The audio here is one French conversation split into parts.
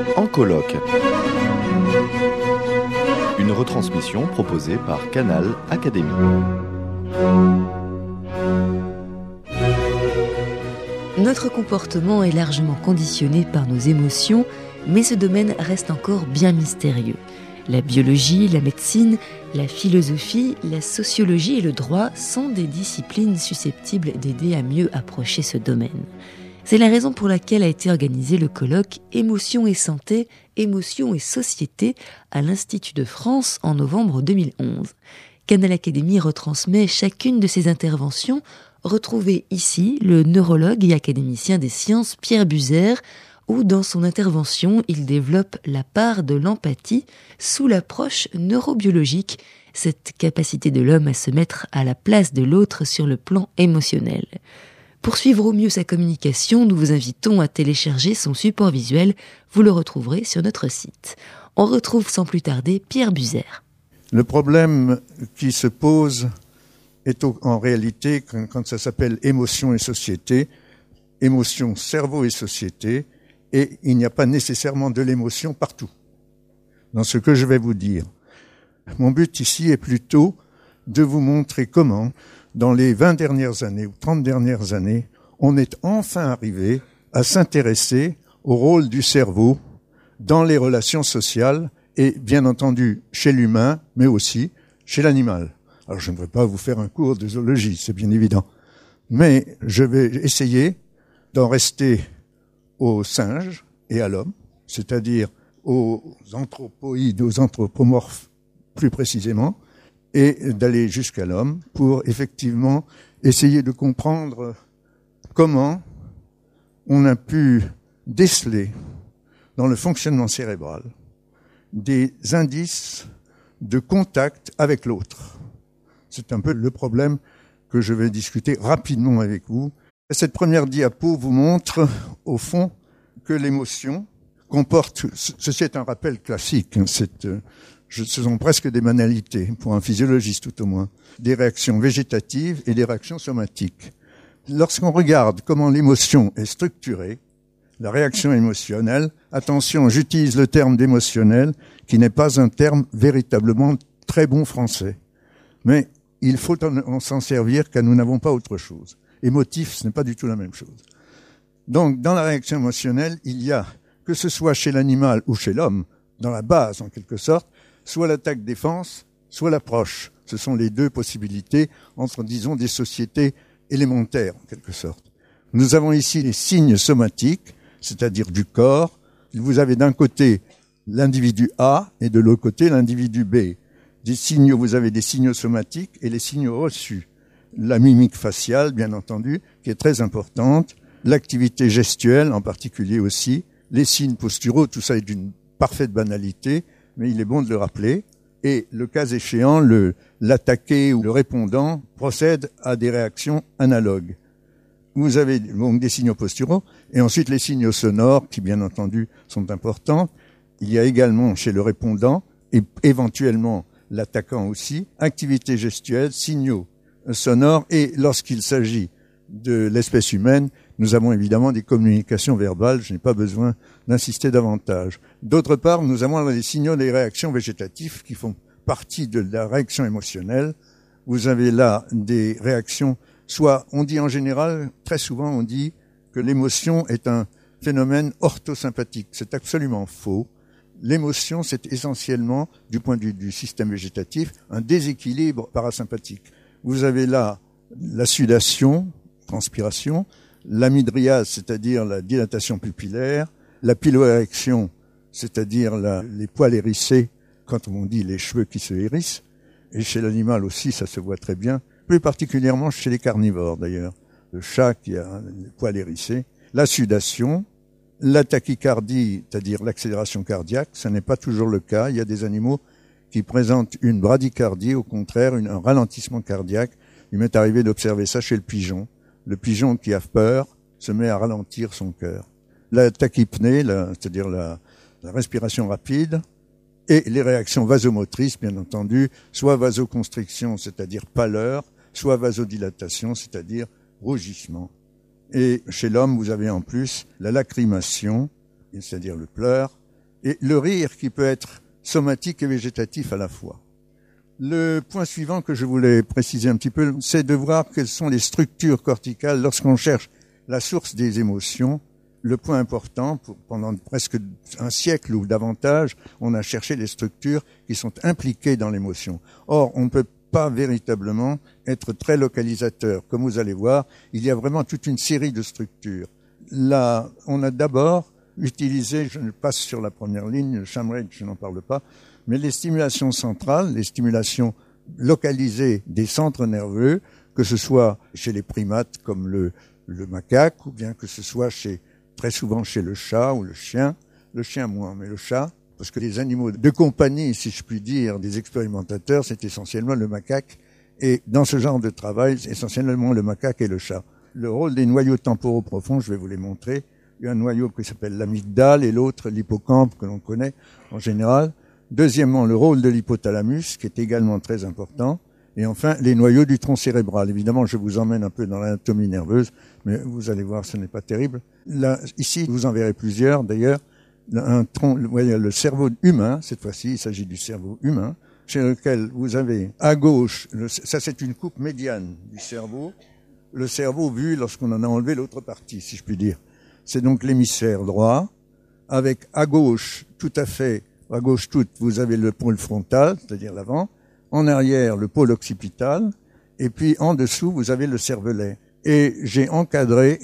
En colloque. Une retransmission proposée par Canal Académie. Notre comportement est largement conditionné par nos émotions, mais ce domaine reste encore bien mystérieux. La biologie, la médecine, la philosophie, la sociologie et le droit sont des disciplines susceptibles d'aider à mieux approcher ce domaine. C'est la raison pour laquelle a été organisé le colloque Émotions et santé, émotions et société à l'Institut de France en novembre 2011. Canal Académie retransmet chacune de ces interventions. Retrouvez ici le neurologue et académicien des sciences Pierre Buser, où dans son intervention, il développe la part de l'empathie sous l'approche neurobiologique, cette capacité de l'homme à se mettre à la place de l'autre sur le plan émotionnel. Pour suivre au mieux sa communication, nous vous invitons à télécharger son support visuel. Vous le retrouverez sur notre site. On retrouve sans plus tarder Pierre Buser. Le problème qui se pose est en réalité, quand ça s'appelle émotion et société, émotion, cerveau et société, et il n'y a pas nécessairement de l'émotion partout. Dans ce que je vais vous dire. Mon but ici est plutôt de vous montrer comment, dans les 20 dernières années ou 30 dernières années, on est enfin arrivé à s'intéresser au rôle du cerveau dans les relations sociales et bien entendu chez l'humain, mais aussi chez l'animal. Alors je ne vais pas vous faire un cours de zoologie, c'est bien évident, mais je vais essayer d'en rester aux singes et à l'homme, c'est-à-dire aux anthropoïdes, aux anthropomorphes plus précisément, et d'aller jusqu'à l'homme pour effectivement essayer de comprendre comment on a pu déceler dans le fonctionnement cérébral des indices de contact avec l'autre. C'est un peu le problème que je vais discuter rapidement avec vous. Cette première diapo vous montre, au fond, que l'émotion comporte, ceci est un rappel classique, ce sont presque des banalités, pour un physiologiste tout au moins, des réactions végétatives et des réactions somatiques. Lorsqu'on regarde comment l'émotion est structurée, la réaction émotionnelle, attention, j'utilise le terme d'émotionnel, qui n'est pas un terme véritablement très bon français. Mais il faut s'en servir car nous n'avons pas autre chose. Émotif, ce n'est pas du tout la même chose. Donc, dans la réaction émotionnelle, il y a, que ce soit chez l'animal ou chez l'homme, dans la base en quelque sorte, soit l'attaque-défense, soit l'approche. Ce sont les deux possibilités entre, disons, des sociétés élémentaires en quelque sorte. Nous avons ici les signes somatiques, c'est-à-dire du corps. Vous avez d'un côté l'individu A et de l'autre côté l'individu B. Des signaux, vous avez des signaux somatiques et les signaux reçus. La mimique faciale, bien entendu, qui est très importante, l'activité gestuelle en particulier aussi, les signes posturaux, tout ça est d'une parfaite banalité, mais il est bon de le rappeler. Et le cas échéant, l'attaqué ou le répondant procède à des réactions analogues. Vous avez donc des signaux posturaux et ensuite les signaux sonores qui, bien entendu, sont importants. Il y a également chez le répondant et éventuellement l'attaquant aussi, activité gestuelle, signaux sonores et lorsqu'il s'agit de l'espèce humaine, nous avons évidemment des communications verbales, je n'ai pas besoin d'insister davantage. D'autre part, nous avons les signaux des réactions végétatives qui font partie de la réaction émotionnelle. Vous avez là des réactions, soit on dit en général, très souvent on dit que l'émotion est un phénomène orthosympathique. C'est absolument faux. L'émotion, c'est essentiellement, du point de vue du système végétatif, un déséquilibre parasympathique. Vous avez là la sudation, transpiration, l'amydriase, c'est-à-dire la dilatation pupillaire, la piloérection, c'est-à-dire les poils hérissés, quand on dit les cheveux qui se hérissent, et chez l'animal aussi, ça se voit très bien, plus particulièrement chez les carnivores d'ailleurs, le chat qui a les poils hérissés, la sudation, la tachycardie, c'est-à-dire l'accélération cardiaque, ce n'est pas toujours le cas. Il y a des animaux qui présentent une bradycardie, au contraire, un ralentissement cardiaque. Il m'est arrivé d'observer ça chez le pigeon. Le pigeon qui a peur se met à ralentir son cœur. La tachypnée, c'est-à-dire la respiration rapide, et les réactions vasomotrices, bien entendu, soit vasoconstriction, c'est-à-dire pâleur, soit vasodilatation, c'est-à-dire rougissement. Et chez l'homme, vous avez en plus la lacrymation, c'est-à-dire le pleur, et le rire qui peut être somatique et végétatif à la fois. Le point suivant que je voulais préciser un petit peu, c'est de voir quelles sont les structures corticales lorsqu'on cherche la source des émotions. Le point important, pendant presque un siècle ou davantage, on a cherché les structures qui sont impliquées dans l'émotion. Or, on ne peut pas véritablement être très localisateur. Comme vous allez voir, il y a vraiment toute une série de structures. Là, on a d'abord utilisé, je passe sur la première ligne, le Shamrake, je n'en parle pas, mais les stimulations centrales, les stimulations localisées des centres nerveux, que ce soit chez les primates comme le macaque, ou bien que ce soit très souvent chez le chat ou le chien moins, mais le chat, parce que les animaux de compagnie, si je puis dire, des expérimentateurs, c'est essentiellement le macaque, et dans ce genre de travail, c'est essentiellement le macaque et le chat. Le rôle des noyaux temporaux profonds, je vais vous les montrer. Il y a un noyau qui s'appelle l'amygdale et l'autre l'hippocampe que l'on connaît en général. Deuxièmement, le rôle de l'hypothalamus qui est également très important. Et enfin, les noyaux du tronc cérébral. Évidemment, je vous emmène un peu dans l'anatomie nerveuse, mais vous allez voir, ce n'est pas terrible. Là, ici, vous en verrez plusieurs d'ailleurs. Vous voyez, le cerveau humain, cette fois-ci, il s'agit du cerveau humain, chez lequel vous avez à gauche, ça c'est une coupe médiane du cerveau, le cerveau vu lorsqu'on en a enlevé l'autre partie, si je puis dire. C'est donc l'hémisphère droit, avec à gauche, tout à fait, à gauche toute, vous avez le pôle frontal, c'est-à-dire l'avant, en arrière, le pôle occipital, et puis en dessous, vous avez le cervelet. Et j'ai encadré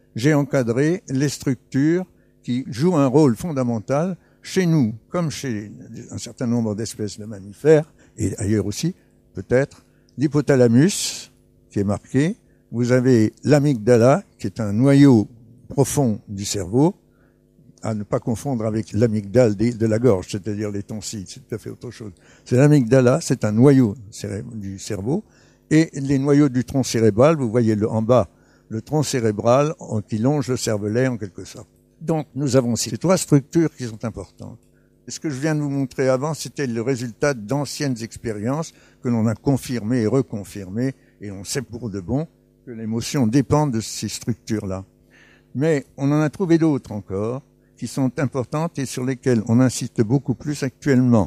les structures qui jouent un rôle fondamental chez nous, comme chez un certain nombre d'espèces de mammifères, et ailleurs aussi, peut-être. L'hypothalamus, qui est marqué. Vous avez l'amygdala, qui est un noyau profond du cerveau, à ne pas confondre avec l'amygdale de la gorge, c'est-à-dire les tonsilles, c'est tout à fait autre chose. C'est l'amygdala, c'est un noyau du cerveau, et les noyaux du tronc cérébral, vous voyez en bas, le tronc cérébral qui longe le cervelet en quelque sorte. Donc, nous avons ces trois structures qui sont importantes. Et ce que je viens de vous montrer avant, c'était le résultat d'anciennes expériences que l'on a confirmées et reconfirmées, et on sait pour de bon que l'émotion dépend de ces structures-là. Mais on en a trouvé d'autres encore, qui sont importantes et sur lesquelles on insiste beaucoup plus actuellement.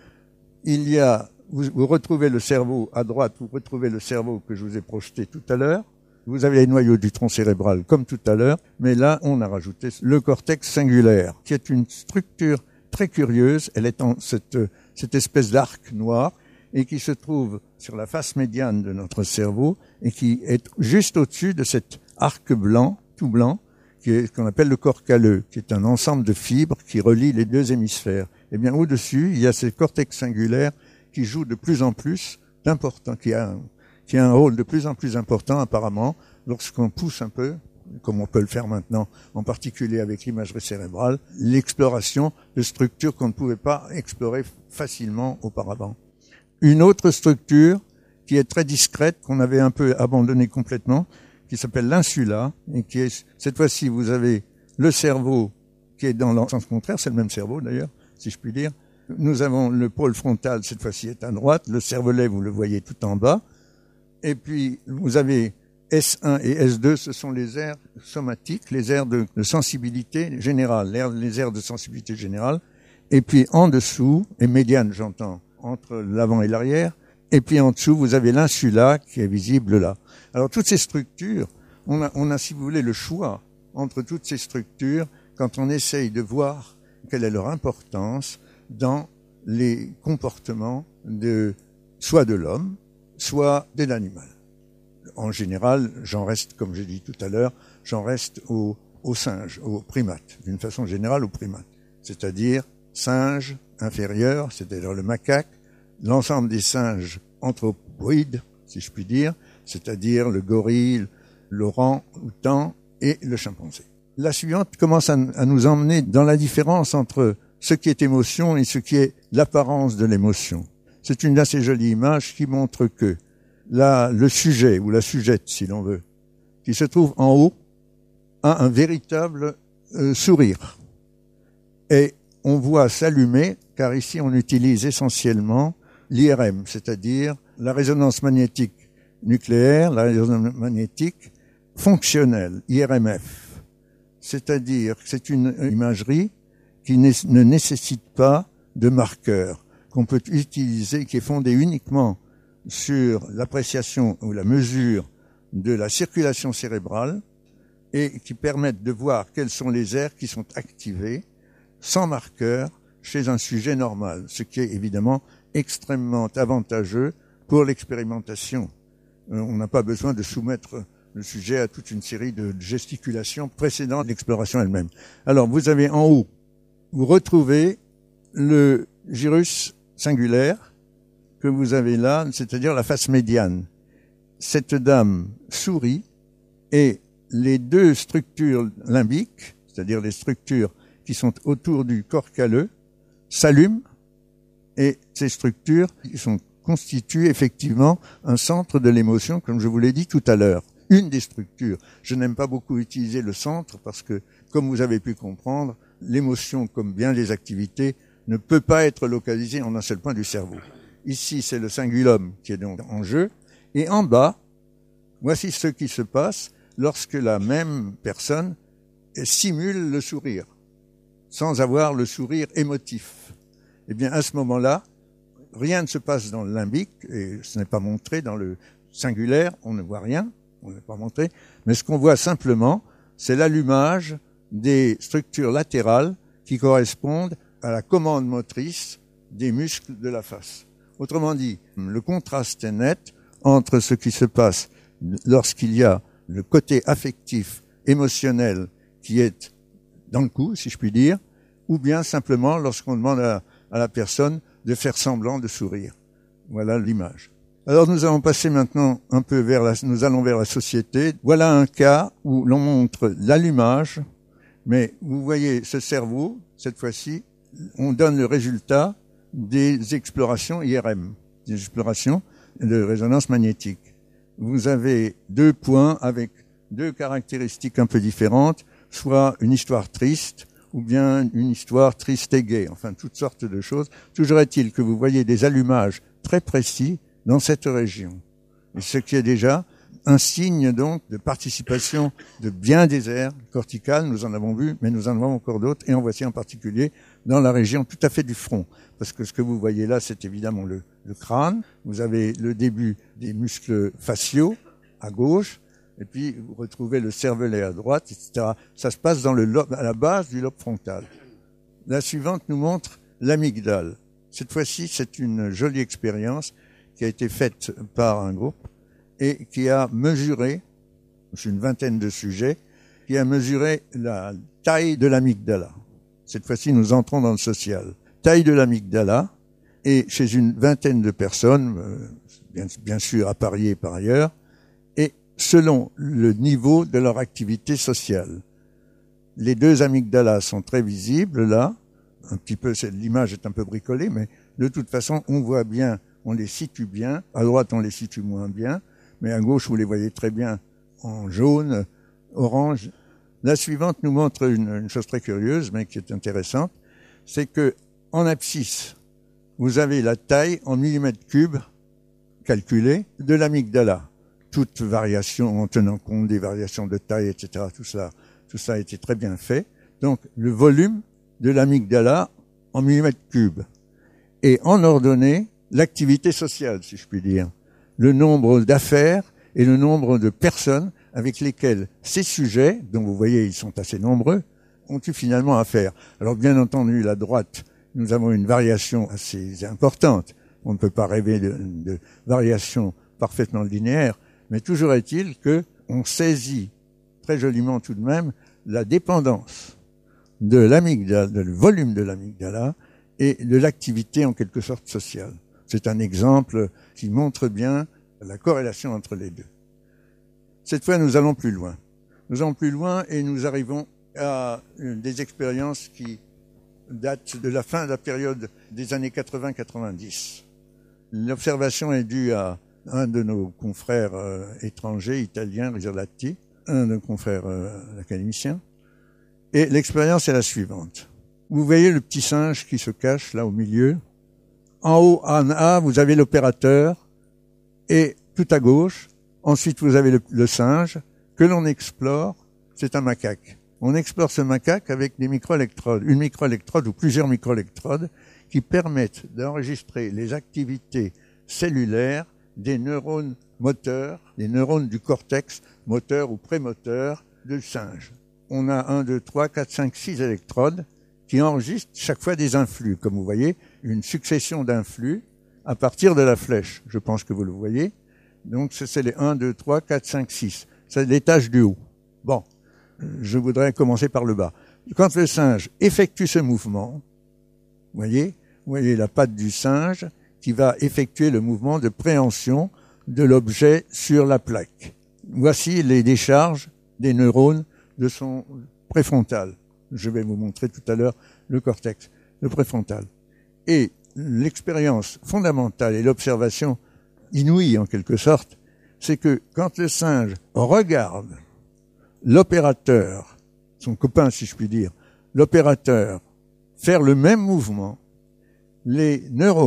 Vous retrouvez le cerveau à droite, vous retrouvez le cerveau que je vous ai projeté tout à l'heure. Vous avez les noyaux du tronc cérébral comme tout à l'heure, mais là, on a rajouté le cortex singulaire, qui est une structure très curieuse. Elle est en cette espèce d'arc noir et qui se trouve sur la face médiane de notre cerveau et qui est juste au-dessus de cet arc blanc, tout blanc, qu'on appelle le corps calleux, qui est un ensemble de fibres qui relie les deux hémisphères. Eh bien, au-dessus, il y a ce cortex singulaire qui joue de plus en plus d'important, qui a un rôle de plus en plus important apparemment lorsqu'on pousse un peu, comme on peut le faire maintenant, en particulier avec l'imagerie cérébrale, l'exploration de structures qu'on ne pouvait pas explorer facilement auparavant. Une autre structure qui est très discrète, qu'on avait un peu abandonnée complètement, qui s'appelle l'insula, et qui est, cette fois-ci, vous avez le cerveau qui est dans le sens contraire, c'est le même cerveau d'ailleurs, si je puis dire. Nous avons le pôle frontal, cette fois-ci est à droite, le cervelet, vous le voyez tout en bas, et puis vous avez S1 et S2, ce sont les aires somatiques, les aires de sensibilité générale, les aires de sensibilité générale, et puis en dessous, et médiane j'entends, entre l'avant et l'arrière, et puis en dessous, vous avez l'insula qui est visible là. Alors toutes ces structures, on a, si vous voulez, le choix entre toutes ces structures quand on essaye de voir quelle est leur importance dans les comportements soit de l'homme, soit de l'animal. En général, j'en reste, comme j'ai dit tout à l'heure, j'en reste aux singes, aux primates, d'une façon générale aux primates. C'est-à-dire singes inférieurs, c'est-à-dire le macaque, l'ensemble des singes anthropoïdes, si je puis dire, c'est-à-dire le gorille, l'orang-outan et le chimpanzé. La suivante commence à nous emmener dans la différence entre ce qui est émotion et ce qui est l'apparence de l'émotion. C'est une assez jolie image qui montre que là, le sujet ou la sujette, si l'on veut, qui se trouve en haut, a un véritable sourire. Et on voit s'allumer, car ici on utilise essentiellement l'IRM, c'est-à-dire la résonance magnétique nucléaire, la résonance magnétique fonctionnelle, IRMF. C'est-à-dire que c'est une imagerie qui ne nécessitent pas de marqueurs, qu'on peut utiliser, qui est fondé uniquement sur l'appréciation ou la mesure de la circulation cérébrale et qui permettent de voir quelles sont les aires qui sont activées sans marqueur chez un sujet normal, ce qui est évidemment extrêmement avantageux pour l'expérimentation. On n'a pas besoin de soumettre le sujet à toute une série de gesticulations précédant l'exploration elle-même. Alors, vous avez en haut, vous retrouvez le gyrus singulaire que vous avez là, c'est-à-dire la face médiane. Cette dame sourit et les deux structures limbiques, c'est-à-dire les structures qui sont autour du corps calleux, s'allument et ces structures constituent effectivement un centre de l'émotion, comme je vous l'ai dit tout à l'heure. Une des structures. Je n'aime pas beaucoup utiliser le centre parce que, comme vous avez pu comprendre, l'émotion, comme bien des activités, ne peut pas être localisée en un seul point du cerveau. Ici, c'est le cingulum qui est donc en jeu. Et en bas, voici ce qui se passe lorsque la même personne simule le sourire, sans avoir le sourire émotif. Eh bien, à ce moment-là, rien ne se passe dans le limbique, et ce n'est pas montré dans le singulaire, on ne voit rien, on n'est pas montré, mais ce qu'on voit simplement, c'est l'allumage des structures latérales qui correspondent à la commande motrice des muscles de la face. Autrement dit, le contraste est net entre ce qui se passe lorsqu'il y a le côté affectif, émotionnel qui est dans le coup, si je puis dire, ou bien simplement lorsqu'on demande à la personne de faire semblant de sourire. Voilà l'image. Alors nous allons passer maintenant un peu nous allons vers la société. Voilà un cas où l'on montre l'allumage, mais vous voyez ce cerveau, cette fois-ci, on donne le résultat des explorations IRM, des explorations de résonance magnétique. Vous avez deux points avec deux caractéristiques un peu différentes, soit une histoire triste, ou bien une histoire triste et gaie, enfin toutes sortes de choses. Toujours est-il que vous voyez des allumages très précis dans cette région. Et ce qui est déjà un signe donc de participation de bien des aires corticales, nous en avons vu, mais nous en avons encore d'autres, et en voici en particulier dans la région tout à fait du front. Parce que ce que vous voyez là, c'est évidemment le crâne, vous avez le début des muscles faciaux à gauche, et puis vous retrouvez le cervelet à droite, etc. Ça se passe dans le lobe, à la base du lobe frontal. La suivante nous montre l'amygdale. Cette fois-ci, c'est une jolie expérience qui a été faite par un groupe et qui a mesuré, c'est une vingtaine de sujets, qui a mesuré la taille de l'amygdala. Cette fois-ci, nous entrons dans le social. Taille de l'amygdala, et chez une vingtaine de personnes, bien sûr à parier par ailleurs, et selon le niveau de leur activité sociale. Les deux amygdalas sont très visibles là, un petit peu, l'image est un peu bricolée, mais de toute façon, on voit bien, on les situe bien, à droite on les situe moins bien, mais à gauche vous les voyez très bien en jaune, orange. La suivante nous montre une chose très curieuse, mais qui est intéressante, c'est que en abscisse, vous avez la taille en millimètres cubes calculée de l'amygdala. Toute variation en tenant compte des variations de taille, etc., tout ça a été très bien fait. Donc, le volume de l'amygdala en millimètres cubes. Et en ordonnée, l'activité sociale, si je puis dire. Le nombre d'affaires et le nombre de personnes avec lesquelles ces sujets, dont vous voyez, ils sont assez nombreux, ont eu finalement affaire. Alors, bien entendu, la droite, nous avons une variation assez importante. On ne peut pas rêver de variations parfaitement linéaires, mais toujours est-il que on saisit très joliment tout de même la dépendance de l'amygdala, du volume de l'amygdala et de l'activité en quelque sorte sociale. C'est un exemple qui montre bien la corrélation entre les deux. Cette fois, nous allons plus loin. Nous allons plus loin et nous arrivons à des expériences qui datent de la fin de la période des années 80-90. L'observation est due à un de nos confrères étrangers, italiens, Risolatti, un de nos confrères académiciens. Et l'expérience est la suivante. Vous voyez le petit singe qui se cache là au milieu. En haut, en A, vous avez l'opérateur et tout à gauche, ensuite vous avez le singe que l'on explore, c'est un macaque. On explore ce macaque avec des microélectrodes, une microélectrode ou plusieurs microélectrodes qui permettent d'enregistrer les activités cellulaires des neurones moteurs, des neurones du cortex moteur ou prémoteur du singe. On a 1, 2, 3, 4, 5, 6 électrodes qui enregistrent chaque fois des influx. Comme vous voyez, une succession d'influx à partir de la flèche. Je pense que vous le voyez. Donc, c'est les 1, 2, 3, 4, 5, 6. C'est l'étage du haut. Bon, je voudrais commencer par le bas. Quand le singe effectue ce mouvement, vous voyez la patte du singe qui va effectuer le mouvement de préhension de l'objet sur la plaque. Voici les décharges des neurones de son préfrontal. Je vais vous montrer tout à l'heure le cortex, le préfrontal. Et l'expérience fondamentale et l'observation inouïe en quelque sorte, c'est que quand le singe regarde l'opérateur, son copain si je puis dire, l'opérateur faire le même mouvement, les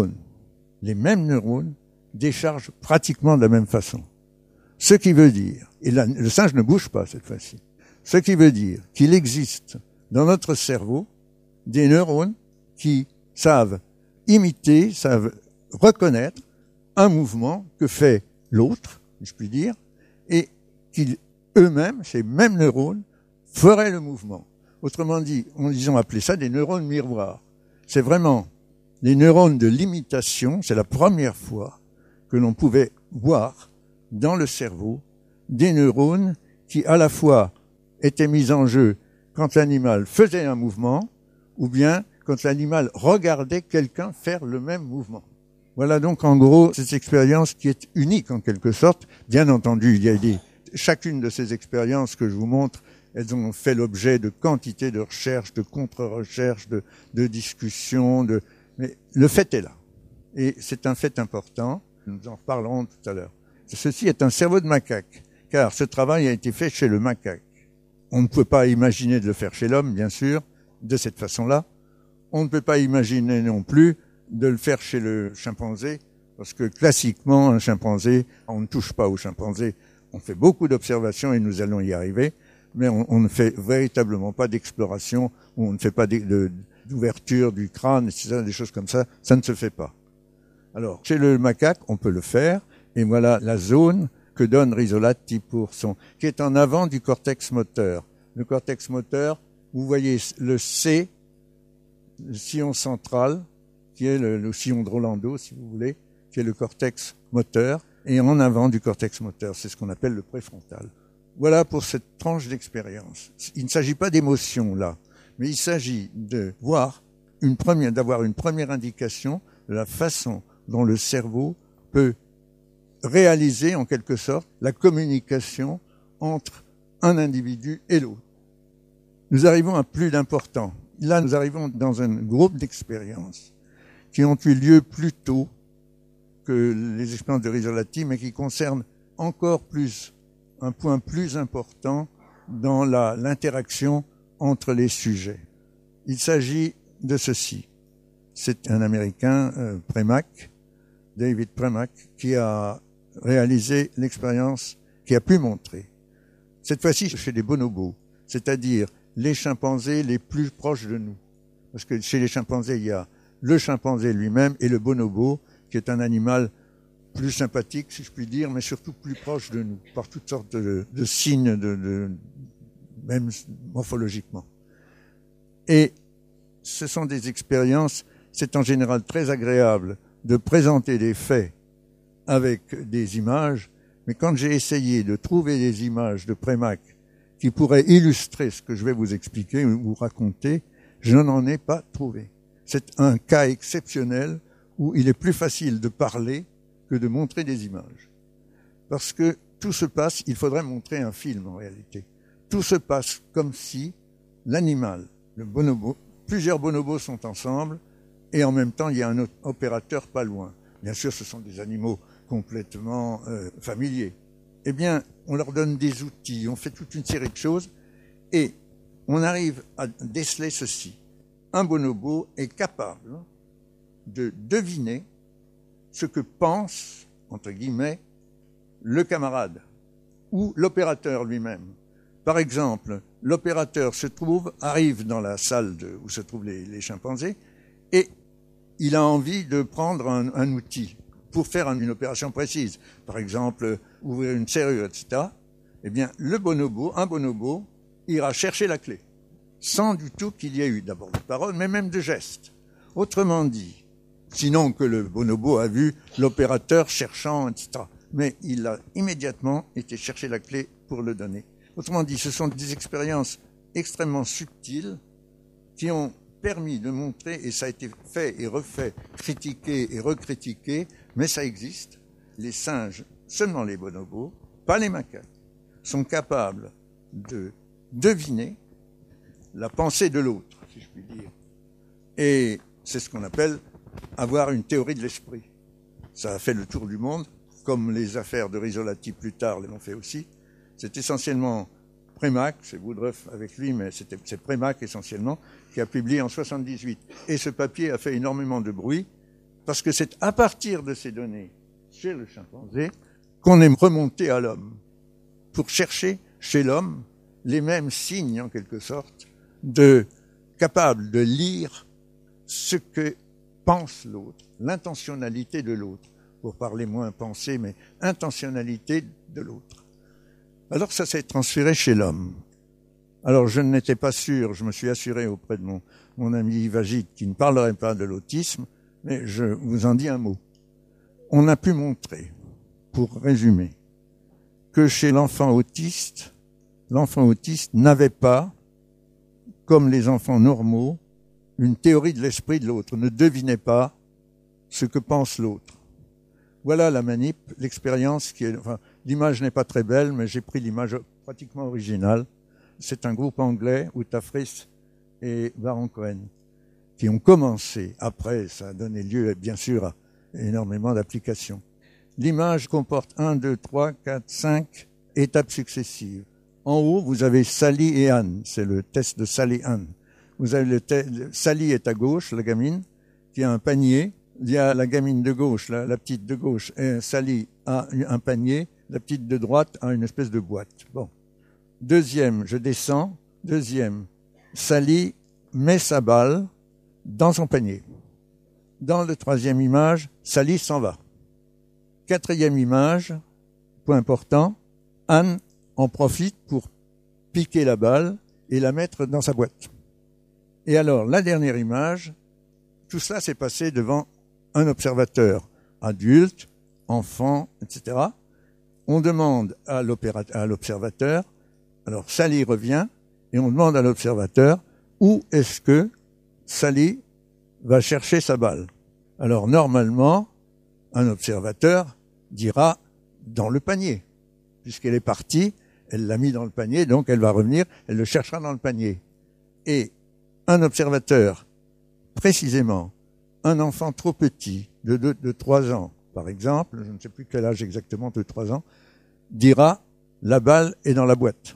mêmes neurones déchargent pratiquement de la même façon. Ce qui veut dire, et là, le singe ne bouge pas cette fois-ci, ce qui veut dire qu'il existe dans notre cerveau des neurones qui savent imiter, savent reconnaître un mouvement que fait l'autre, si je puis dire, et qu'ils eux-mêmes, ces mêmes neurones, feraient le mouvement. Autrement dit, ils ont appelé ça des neurones miroirs. C'est vraiment les neurones de l'imitation, c'est la première fois que l'on pouvait voir dans le cerveau des neurones qui à la fois étaient mis en jeu quand l'animal faisait un mouvement ou bien quand l'animal regardait quelqu'un faire le même mouvement. Voilà donc en gros cette expérience qui est unique en quelque sorte. Bien entendu, il y a chacune de ces expériences que je vous montre, elles ont fait l'objet de quantité de recherches, de contre-recherches, de discussions, mais le fait est là. Et c'est un fait important, nous en reparlerons tout à l'heure. Ceci est un cerveau de macaque, car ce travail a été fait chez le macaque. On ne peut pas imaginer de le faire chez l'homme, bien sûr, de cette façon-là. On ne peut pas imaginer non plus de le faire chez le chimpanzé, parce que classiquement, un chimpanzé, on ne touche pas au chimpanzé. On fait beaucoup d'observations et nous allons y arriver, mais on ne fait véritablement pas d'exploration, on ne fait pas d'ouverture du crâne, etc., des choses comme ça ne se fait pas. Alors, chez le macaque, on peut le faire, et voilà la zone que donne Risolati qui est en avant du cortex moteur. Le cortex moteur, vous voyez le C, le sillon central, qui est le sillon de Rolando, si vous voulez, qui est le cortex moteur, et en avant du cortex moteur, c'est ce qu'on appelle le préfrontal. Voilà pour cette tranche d'expérience. Il ne s'agit pas d'émotion là, mais il s'agit d'avoir une première indication de la façon dont le cerveau peut réaliser en quelque sorte la communication entre un individu et l'autre. Nous arrivons à plus d'important. Là, nous arrivons dans un groupe d'expériences qui ont eu lieu plus tôt que les expériences de Risolati, mais qui concernent encore plus, un point plus important dans l'interaction entre les sujets. Il s'agit de ceci. C'est un Américain, Premack, David Premack, qui a réalisé l'expérience, qui a pu montrer. Cette fois-ci chez les bonobos, c'est-à-dire les chimpanzés les plus proches de nous. Parce que chez les chimpanzés, il y a le chimpanzé lui-même et le bonobo, qui est un animal plus sympathique, si je puis dire, mais surtout plus proche de nous, par toutes sortes de signes, même morphologiquement. Et ce sont des expériences, c'est en général très agréable de présenter des faits avec des images, mais quand j'ai essayé de trouver des images de Premack qui pourraient illustrer ce que je vais vous expliquer ou vous raconter, je n'en ai pas trouvé. C'est un cas exceptionnel où il est plus facile de parler que de montrer des images. Parce que tout se passe, il faudrait montrer un film en réalité. Tout se passe comme si l'animal, le bonobo, plusieurs bonobos sont ensemble et en même temps il y a un autre opérateur pas loin. Bien sûr, ce sont des animaux complètement familiers. Eh bien, on leur donne des outils, on fait toute une série de choses et on arrive à déceler ceci. Un bonobo est capable de deviner ce que pense, entre guillemets, le camarade ou l'opérateur lui-même. Par exemple, l'opérateur arrive dans la salle où se trouvent les chimpanzés, et il a envie de prendre un outil pour faire une opération précise. Par exemple, ouvrir une serrure, etc. Eh bien, un bonobo, ira chercher la clé, sans du tout qu'il y ait eu d'abord de paroles, mais même de gestes. Autrement dit, sinon que le bonobo a vu l'opérateur cherchant, etc. Mais il a immédiatement été chercher la clé pour le donner. Autrement dit, ce sont des expériences extrêmement subtiles qui ont permis de montrer, et ça a été fait et refait, critiqué et recritiqué, mais ça existe. Les singes, seulement les bonobos, pas les macaques, sont capables de deviner la pensée de l'autre, si je puis dire. Et c'est ce qu'on appelle avoir une théorie de l'esprit. Ça a fait le tour du monde, comme les affaires de Risolati plus tard l'ont fait aussi. C'est essentiellement Prémac, c'est Woodruff avec lui, mais c'est Prémac essentiellement, qui a publié en 78. Et ce papier a fait énormément de bruit, parce que c'est à partir de ces données chez le chimpanzé qu'on est remonté à l'homme, pour chercher chez l'homme les mêmes signes, en quelque sorte, capable de lire ce que pense l'autre, l'intentionnalité de l'autre, pour parler moins pensée, mais intentionnalité de l'autre. Alors ça s'est transféré chez l'homme. Alors je n'étais pas sûr, je me suis assuré auprès de mon ami Vagite qui ne parlerait pas de l'autisme, mais je vous en dis un mot. On a pu montrer, pour résumer, que chez l'enfant autiste n'avait pas, comme les enfants normaux, une théorie de l'esprit de l'autre, ne devinait pas ce que pense l'autre. Voilà la manip, l'expérience l'image n'est pas très belle, mais j'ai pris l'image pratiquement originale. C'est un groupe anglais, Uta Frith et Baron Cohen, qui ont commencé. Après, ça a donné lieu, bien sûr, à énormément d'applications. L'image comporte 1, 2, 3, 4, 5 étapes successives. En haut, vous avez Sally et Anne. C'est le test de Sally et Anne. Vous avez Sally est à gauche, la gamine, qui a un panier. Il y a la gamine de gauche, la petite de gauche, et Sally a un panier. La petite de droite a une espèce de boîte. Bon. Deuxième, je descends. Deuxième, Sally met sa balle dans son panier. Dans la troisième image, Sally s'en va. Quatrième image, point important, Anne en profite pour piquer la balle et la mettre dans sa boîte. Et alors, la dernière image, tout cela s'est passé devant un observateur, adulte, enfant, etc. On demande à l'observateur, alors Sally revient, et on demande à l'observateur où est-ce que Sally va chercher sa balle. Alors normalement, un observateur dira dans le panier. Puisqu'elle est partie, elle l'a mis dans le panier, donc elle va revenir, elle le cherchera dans le panier. Et un observateur, précisément, un enfant trop petit, de 3 ans, par exemple, je ne sais plus quel âge exactement, de 3 ans, dira la balle est dans la boîte.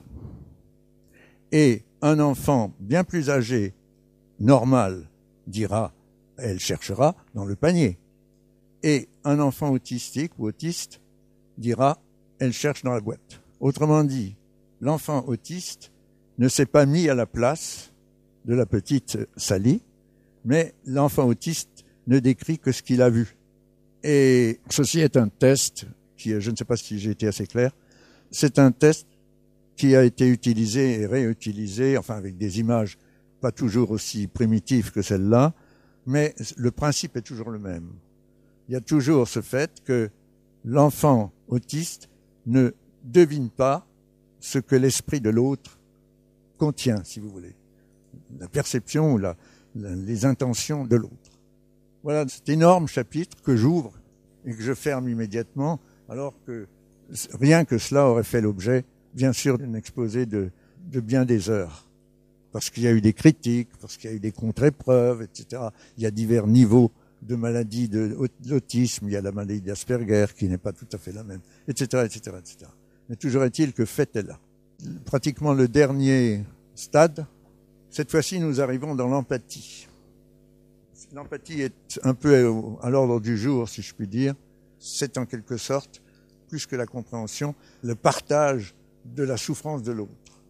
Et un enfant bien plus âgé, normal, dira elle cherchera dans le panier. Et un enfant autistique ou autiste dira elle cherche dans la boîte. Autrement dit, l'enfant autiste ne s'est pas mis à la place de la petite Sally, mais l'enfant autiste ne décrit que ce qu'il a vu. Et ceci est un test qui, je ne sais pas si j'ai été assez clair, c'est un test qui a été utilisé et réutilisé, enfin avec des images pas toujours aussi primitives que celle-là, mais le principe est toujours le même. Il y a toujours ce fait que l'enfant autiste ne devine pas ce que l'esprit de l'autre contient, si vous voulez. La perception ou les intentions de l'autre. Voilà cet énorme chapitre que j'ouvre et que je ferme immédiatement, alors que rien que cela aurait fait l'objet, bien sûr, d'un exposé de bien des heures. Parce qu'il y a eu des critiques, parce qu'il y a eu des contre-épreuves, etc. Il y a divers niveaux de maladies de l'autisme, il y a la maladie d'Asperger qui n'est pas tout à fait la même, etc., etc., etc. Mais toujours est-il que fait est là. Pratiquement le dernier stade, cette fois-ci nous arrivons dans l'empathie. L'empathie est un peu à l'ordre du jour, si je puis dire. C'est en quelque sorte, plus que la compréhension, le partage de la souffrance de l'autre.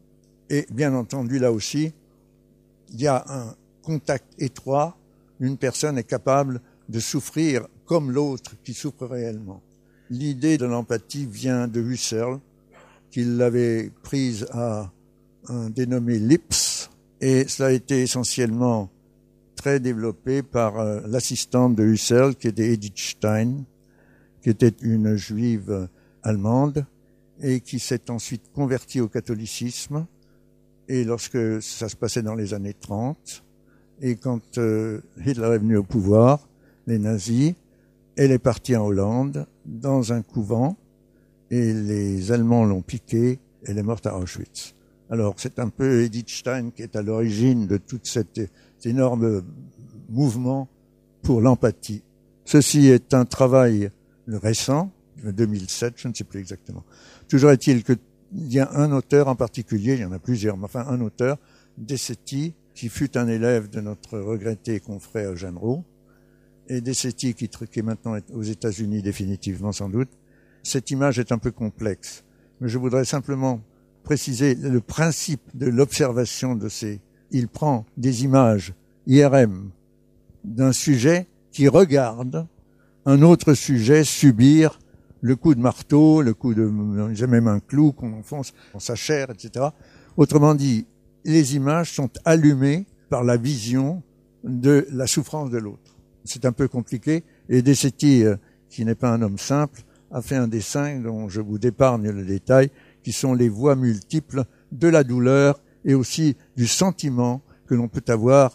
Et bien entendu, là aussi, il y a un contact étroit. Une personne est capable de souffrir comme l'autre qui souffre réellement. L'idée de l'empathie vient de Husserl, qu'il l'avait prise à un dénommé Lips, et cela a été essentiellement très développé par l'assistante de Husserl, qui était Edith Stein, qui était une juive allemande, et qui s'est ensuite convertie au catholicisme. Et lorsque ça se passait dans les années 30, et quand Hitler est venu au pouvoir, les nazis, elle est partie en Hollande, dans un couvent, et les Allemands l'ont piquée, elle est morte à Auschwitz. Alors, c'est un peu Edith Stein qui est à l'origine de tout cet énorme mouvement pour l'empathie. Ceci est un travail récent, 2007, je ne sais plus exactement. Toujours est-il qu'il y a un auteur en particulier, il y en a plusieurs, mais enfin un auteur, Dessety, qui fut un élève de notre regretté confrère Eugène Roux, et Dessety qui est maintenant aux États-Unis définitivement sans doute. Cette image est un peu complexe, mais je voudrais simplement préciser le principe de l'observation de ces... Il prend des images IRM d'un sujet qui regarde un autre sujet subir le coup de marteau, le coup de... j'ai même un clou qu'on enfonce dans sa chair, etc. Autrement dit, les images sont allumées par la vision de la souffrance de l'autre. C'est un peu compliqué, et Dessety, qui n'est pas un homme simple, a fait un dessin dont je vous épargne le détail, qui sont les voies multiples de la douleur et aussi du sentiment que l'on peut avoir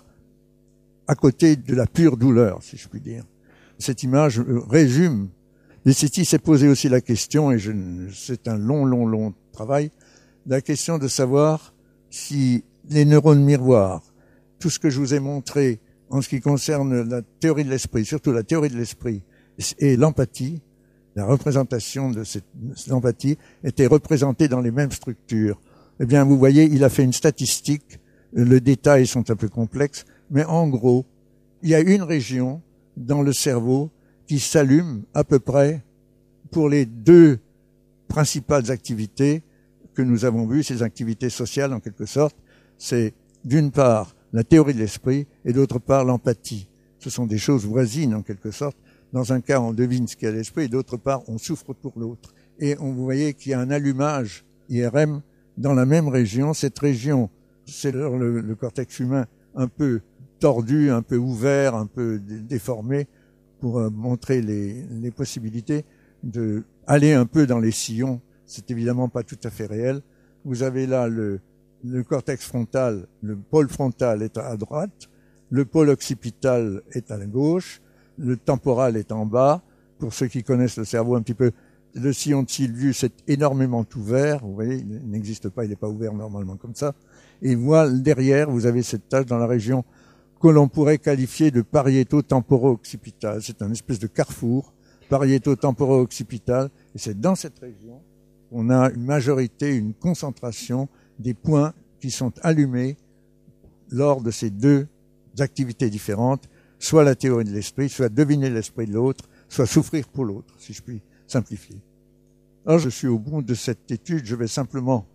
à côté de la pure douleur, si je puis dire. Cette image résume. Dessety s'est posé aussi la question, et c'est un long travail, la question de savoir si les neurones miroirs, tout ce que je vous ai montré en ce qui concerne la théorie de l'esprit, surtout la théorie de l'esprit et l'empathie, la représentation de cette empathie était représentée dans les mêmes structures. Eh bien, vous voyez, il a fait une statistique, les détails sont un peu complexes, mais en gros, il y a une région dans le cerveau qui s'allume à peu près pour les deux principales activités que nous avons vues, ces activités sociales en quelque sorte. C'est d'une part la théorie de l'esprit et d'autre part l'empathie. Ce sont des choses voisines en quelque sorte. Dans un cas, on devine ce qu'il y a à l'esprit, et d'autre part, on souffre pour l'autre. Et vous voyez qu'il y a un allumage IRM dans la même région. Cette région, c'est le cortex humain un peu tordu, un peu ouvert, un peu déformé, pour montrer les possibilités de aller un peu dans les sillons. C'est évidemment pas tout à fait réel. Vous avez là le cortex frontal, le pôle frontal est à droite, le pôle occipital est à la gauche, le temporal est en bas. Pour ceux qui connaissent le cerveau un petit peu, le sillon de Sylvius est énormément ouvert. Vous voyez, il n'existe pas, il n'est pas ouvert normalement comme ça. Et voilà, derrière, vous avez cette tache dans la région que l'on pourrait qualifier de pariéto-temporo-occipital. C'est un espèce de carrefour, pariéto-temporo-occipital. Et c'est dans cette région qu'on a une majorité, une concentration des points qui sont allumés lors de ces deux activités différentes, soit la théorie de l'esprit, soit deviner l'esprit de l'autre, soit souffrir pour l'autre, si je puis simplifier. Alors je suis au bout de cette étude, je vais simplement,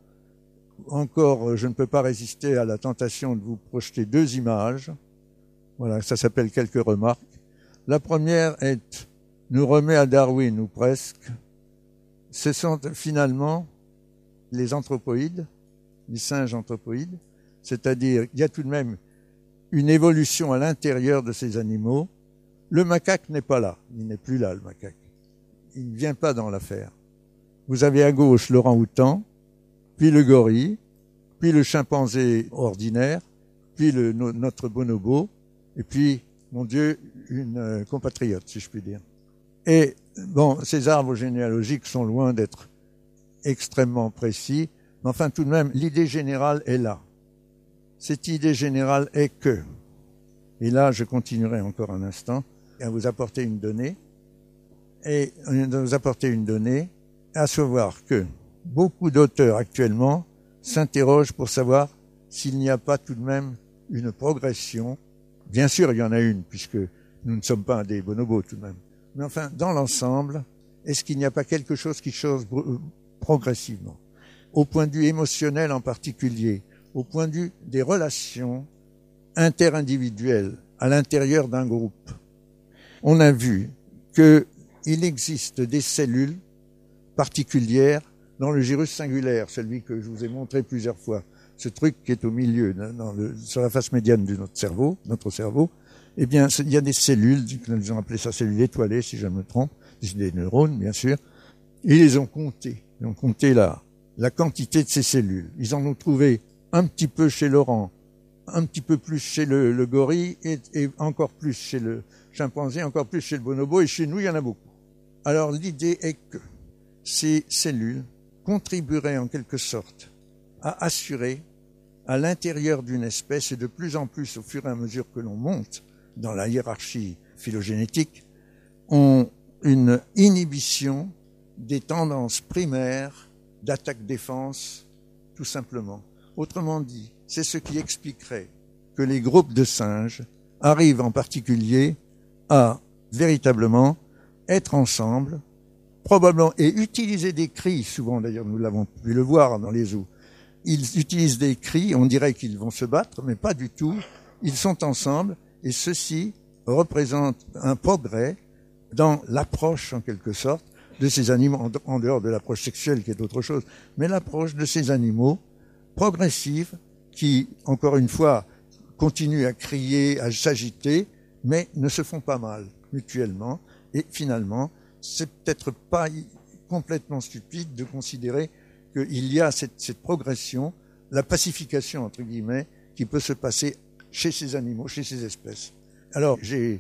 encore, je ne peux pas résister à la tentation de vous projeter deux images. Voilà, ça s'appelle quelques remarques. La première nous remet à Darwin, ou presque. Ce sont finalement les anthropoïdes, les singes anthropoïdes, c'est-à-dire il y a tout de même une évolution à l'intérieur de ces animaux. Le macaque n'est pas là, il n'est plus là le macaque. Il ne vient pas dans l'affaire. Vous avez à gauche l'orang-outan, puis le gorille, puis le chimpanzé ordinaire, puis notre bonobo, et puis, mon Dieu, une compatriote, si je puis dire. Et bon, ces arbres généalogiques sont loin d'être extrêmement précis, mais enfin tout de même, l'idée générale est là. Cette idée générale est que, et là je continuerai encore un instant, à vous apporter une donnée, à savoir que beaucoup d'auteurs actuellement s'interrogent pour savoir s'il n'y a pas tout de même une progression. Bien sûr, il y en a une, puisque nous ne sommes pas des bonobos tout de même. Mais enfin, dans l'ensemble, est-ce qu'il n'y a pas quelque chose qui change progressivement? Au point de vue émotionnel en particulier, au point de vue des relations interindividuelles à l'intérieur d'un groupe. On a vu qu'il existe des cellules particulières dans le gyrus singulaire, celui que je vous ai montré plusieurs fois, ce truc qui est au milieu, sur la face médiane de notre cerveau, eh bien, il y a des cellules, ils ont appelé ça cellules étoilées, si je me trompe, des neurones, bien sûr. Ils les ont comptées. Ils ont compté la quantité de ces cellules. Ils en ont trouvé un petit peu chez l'orang, un petit peu plus chez le gorille et encore plus chez le chimpanzé, encore plus chez le bonobo, et chez nous, il y en a beaucoup. Alors, l'idée est que ces cellules contribueraient en quelque sorte à assurer à l'intérieur d'une espèce, et de plus en plus au fur et à mesure que l'on monte dans la hiérarchie phylogénétique, ont une inhibition des tendances primaires d'attaque-défense, tout simplement. Autrement dit, c'est ce qui expliquerait que les groupes de singes arrivent en particulier à véritablement être ensemble, probablement, et utiliser des cris, souvent d'ailleurs nous l'avons pu le voir dans les zoos, ils utilisent des cris, on dirait qu'ils vont se battre, mais pas du tout, ils sont ensemble, et ceci représente un progrès dans l'approche, en quelque sorte, de ces animaux, en dehors de l'approche sexuelle qui est autre chose, mais l'approche de ces animaux progressive qui, encore une fois, continuent à crier, à s'agiter, mais ne se font pas mal mutuellement. Et finalement, c'est peut-être pas complètement stupide de considérer qu'il y a cette progression, la pacification, entre guillemets, qui peut se passer chez ces animaux, chez ces espèces. Alors,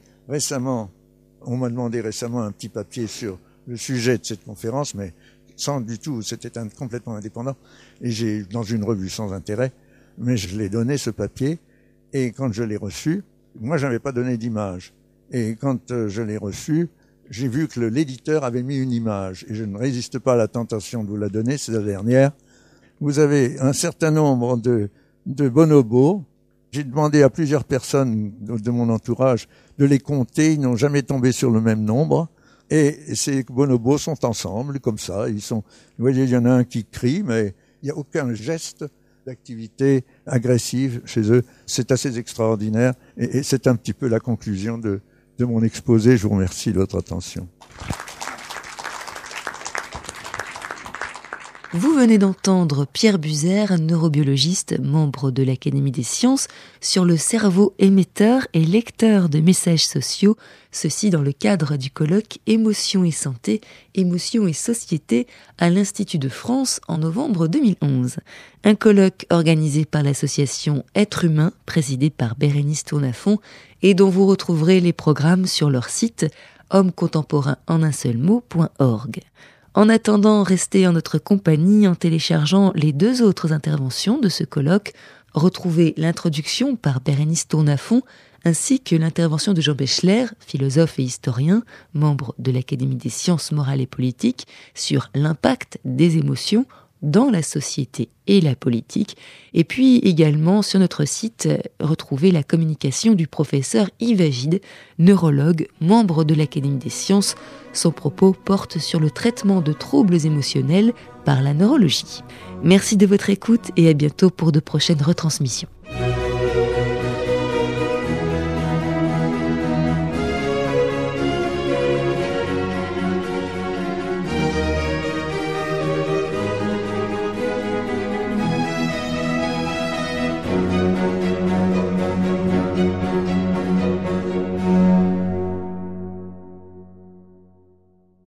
on m'a demandé récemment un petit papier sur le sujet de cette conférence, mais sans du tout, c'était complètement indépendant, et dans une revue sans intérêt, mais je l'ai donné ce papier, et quand je l'ai reçu, moi je n'avais pas donné d'image, et quand je l'ai reçu, j'ai vu que l'éditeur avait mis une image, et je ne résiste pas à la tentation de vous la donner, c'est la dernière. Vous avez un certain nombre de bonobos. J'ai demandé à plusieurs personnes de mon entourage de les compter, ils n'ont jamais tombé sur le même nombre. Et ces bonobos sont ensemble, comme ça. Vous voyez, il y en a un qui crie, mais il n'y a aucun geste d'activité agressive chez eux. C'est assez extraordinaire. Et c'est un petit peu la conclusion de mon exposé. Je vous remercie de votre attention. Vous venez d'entendre Pierre Buser, neurobiologiste, membre de l'Académie des sciences, sur le cerveau émetteur et lecteur de messages sociaux, ceci dans le cadre du colloque Émotions et santé, émotions et société à l'Institut de France en novembre 2011. Un colloque organisé par l'association Être Humain, présidée par Bérénice Tournafont, et dont vous retrouverez les programmes sur leur site hommecontemporain.org. En attendant, restez en notre compagnie en téléchargeant les 2 autres interventions de ce colloque. Retrouvez l'introduction par Bérénice Tournafont ainsi que l'intervention de Jean Bechler, philosophe et historien, membre de l'Académie des sciences morales et politiques, sur l'impact des émotions dans la société et la politique. Et puis également sur notre site, retrouvez la communication du professeur Yves Agide, neurologue, membre de l'Académie des sciences. Son propos porte sur le traitement de troubles émotionnels par la neurologie. Merci de votre écoute et à bientôt pour de prochaines retransmissions.